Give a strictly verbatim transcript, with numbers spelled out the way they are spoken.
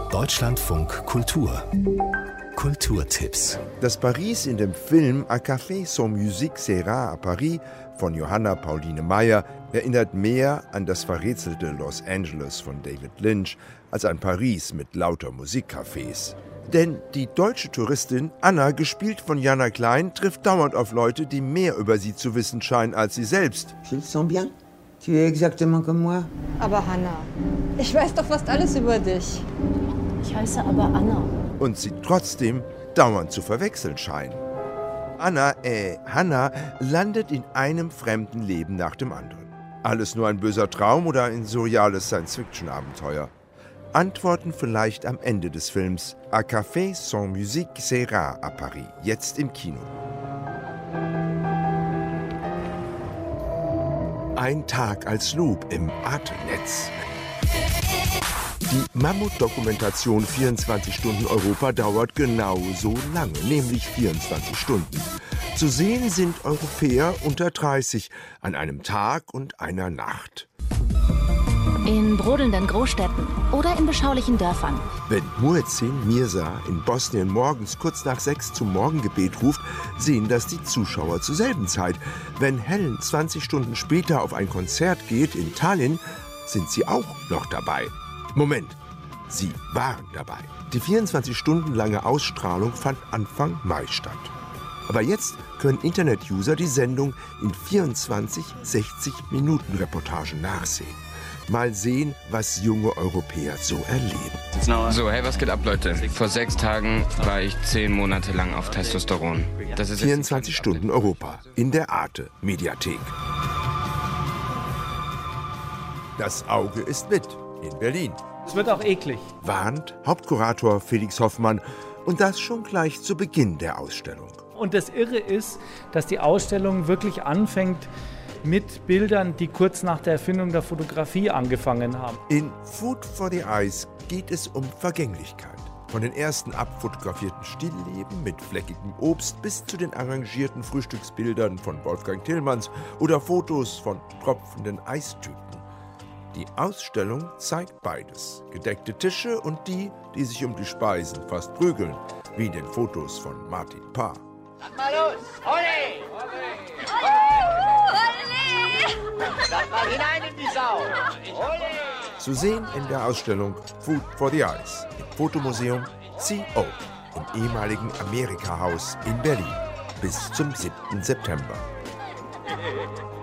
Deutschlandfunk Kultur. Kulturtipps. Das Paris in dem Film Un Café sans musique sera à Paris von Johanna Pauline Meyer erinnert mehr an das verrätselte Los Angeles von David Lynch als an Paris mit lauter Musikcafés. Denn die deutsche Touristin Anna, gespielt von Jana Klein, trifft dauernd auf Leute, die mehr über sie zu wissen scheinen als sie selbst. Je le sens bien. Tu es exactement comme moi. Aber Hanna, ich weiß doch fast alles über dich. Ich heiße aber Anna. Und sie trotzdem dauernd zu verwechseln scheinen. Anna, äh, Hanna, landet in einem fremden Leben nach dem anderen. Alles nur ein böser Traum oder ein surreales Science-Fiction-Abenteuer? Antworten vielleicht am Ende des Films Un Café sans musique sera à Paris, jetzt im Kino. Ein Tag als Loop im Arte-Netz. Die Mammut-Dokumentation vierundzwanzig Stunden Europa dauert genauso lange, nämlich vierundzwanzig Stunden. Zu sehen sind Europäer unter dreißig an einem Tag und einer Nacht. In brodelnden Großstädten oder in beschaulichen Dörfern. Wenn Muezzin Mirza in Bosnien morgens kurz nach sechs zum Morgengebet ruft, sehen das die Zuschauer zur selben Zeit. Wenn Helen zwanzig Stunden später auf ein Konzert geht in Tallinn, sind sie auch noch dabei. Moment, sie waren dabei. Die vierundzwanzig Stunden lange Ausstrahlung fand Anfang Mai statt. Aber jetzt können Internet-User die Sendung in vierundzwanzig sechzig Minuten Reportagen nachsehen. Mal sehen, was junge Europäer so erleben. So, hey, was geht ab, Leute? Vor sechs Tagen war ich zehn Monate lang auf Testosteron. Das ist vierundzwanzig Stunden Europa in der Arte Mediathek. Das Auge ist mit in Berlin. Es wird auch eklig. Warnt Hauptkurator Felix Hoffmann, und das schon gleich zu Beginn der Ausstellung. Und das Irre ist, dass die Ausstellung wirklich anfängt mit Bildern, die kurz nach der Erfindung der Fotografie angefangen haben. In Food for the Eyes geht es um Vergänglichkeit. Von den ersten abfotografierten Stillleben mit fleckigem Obst bis zu den arrangierten Frühstücksbildern von Wolfgang Tillmanns oder Fotos von tropfenden Eistüten. Die Ausstellung zeigt beides. Gedeckte Tische und die, die sich um die Speisen fast prügeln, wie in den Fotos von Martin Paar. Mal los! Olé! Lass mal hinein in die Sau! Olé! Zu sehen in der Ausstellung Food for the Eyes im Fotomuseum C O im ehemaligen Amerika-Haus in Berlin bis zum siebten September.